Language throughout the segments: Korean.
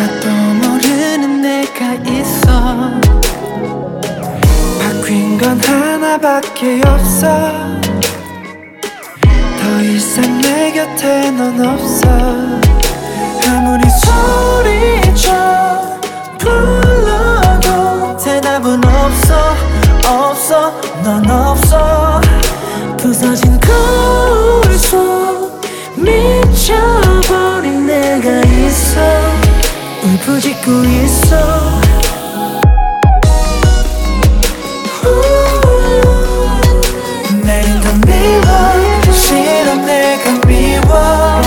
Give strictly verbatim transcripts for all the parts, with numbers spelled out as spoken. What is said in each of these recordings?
나도 모르는 내가 있어. 바뀐 건 하나밖에 없어. 더 이상 내 곁에 넌 없어. 아무리 소리쳐 불러도 대답은 없어. 없어, 넌 없어. 부서진 거울 속 미쳐버린 내가 있어. 울부짖고 있어. 내린 더 미워. 싫어 내가 미워.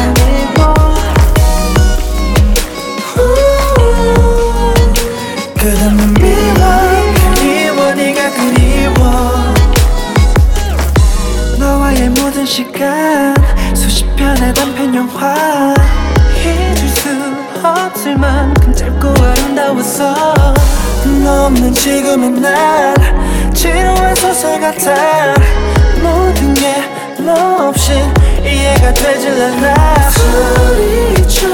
끝없는 미워. 그리워 네가 그리워. 너와의 모든 시간 수십 편의 단편 영화. 잊을 수 없을 만큼 짧고 아름다웠어. 너 없는 지금의 난 지루한 소설 같아. 모든 게 너 없이 이해가 되질 않아. 소리쳐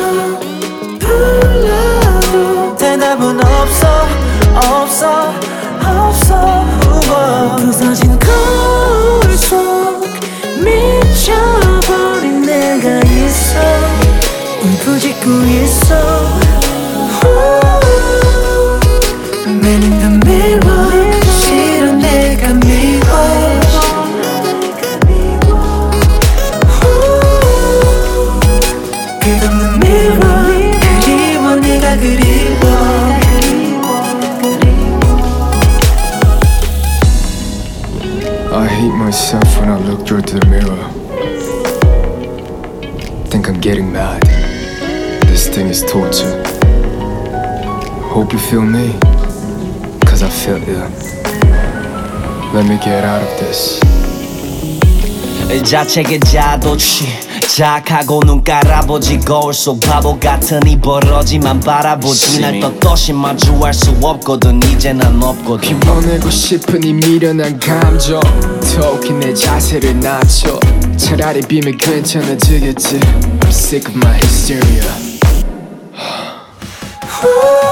불러도 대답은 없어. 없어 없어. 우와. 부서진 거울 속 미쳐버린 내가 있어. 울부짖고 있어. Man in the mirror. 싫어 내가 미워. 끝없는 mirror. 그리워 네가 그리워. I hate myself when I look through the mirror. Think I'm getting mad. This thing is torture. Hope you feel me, cause I feel ill. Let me get out of this. 자책의 자도취 자학하고 눈 깔아보지. 거울 속 바보 같은 이 벌어지만 바라보지. 날 떳떳이 마주할 수 없거든. 이제 난 없거든. 피워내고 싶은 이 미련한 감정. 더욱이 내 자세를 낮춰. 차라리 비면 괜찮아지겠지. I'm sick of my hysteria.